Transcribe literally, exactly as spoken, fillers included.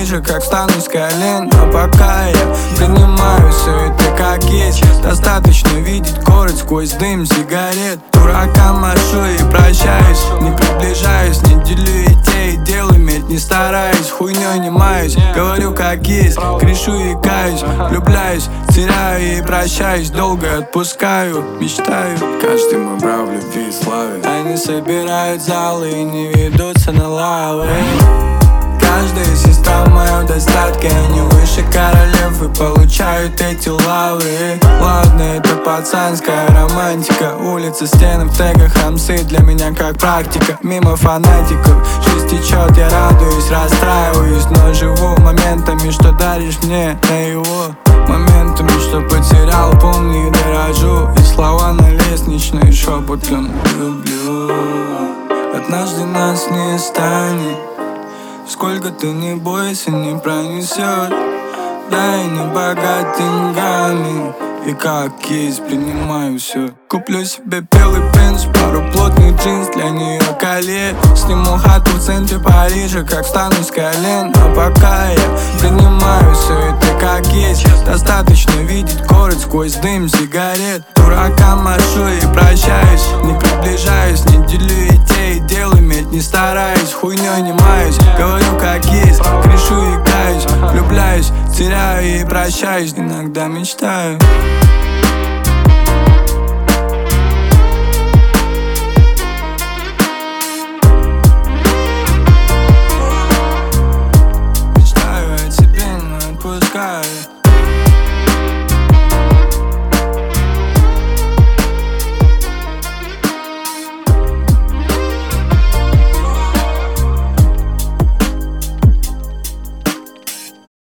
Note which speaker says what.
Speaker 1: Парижа, как встану с колен. Но пока я принимаю все это как есть, достаточно видеть город сквозь дым сигарет. Дуракам машу и прощаюсь, не приближаюсь, не делю идей, дел иметь не стараюсь, хуйней не маюсь, говорю как есть, грешу и каюсь, влюбляюсь, теряю и прощаюсь, долго отпускаю, мечтаю. Каждый мой брат в любви и славе, они собирают залы и не ведутся на лавы. Каждая сестра в моем достатке, они выше королев и получают эти лавры. Ладно, это пацанская романтика, улица, стены в тегах, хамсы для меня как практика. Мимо фанатиков, жизнь течет, я радуюсь, расстраиваюсь, но живу моментами, что даришь мне наяву. Моментами, что потерял, помню и дорожу, и слова на лестничной шепотом люблю. Однажды нас не станет, сколько ты не бойся, не пронесет. Да, я не богат деньгами, и как есть принимаю все. Куплю себе белый бенч, пару плотных джинс, для нее колье. Сниму хату в центре Парижа, как встану с колен. Но пока я принимаю все это как есть, достаточно видеть город сквозь дым сигарет. Дуракам машу и прощаюсь, не приближаюсь, не делю идей, дел иметь не стараюсь, хуйней не маюсь, говорю как есть, грешу и каюсь, влюбляюсь, теряю и прощаюсь, иногда мечтаю.